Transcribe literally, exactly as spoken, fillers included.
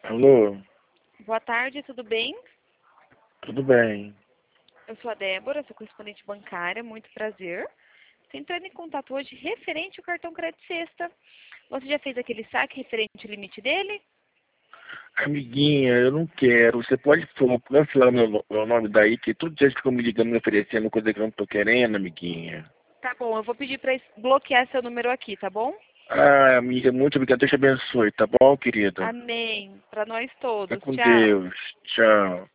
Alô? Boa tarde, tudo bem? Tudo bem? Eu sou a Débora, sou correspondente bancária, muito prazer. Estou entrando em contato hoje referente ao cartão Crédito Sexta. Você já fez aquele saque referente ao limite dele? Amiguinha, eu não quero. Você pode, por favor, cancelar meu, no- meu nome daí, que todo dia ficam me ligando, me oferecendo coisa que eu não tô querendo, amiguinha. Tá bom, eu vou pedir para bloquear seu número aqui, tá bom? Ah, amiga, muito obrigado. Deus te abençoe, tá bom, querida? Amém. Para nós Fica todos. com Tchau. Deus. Tchau.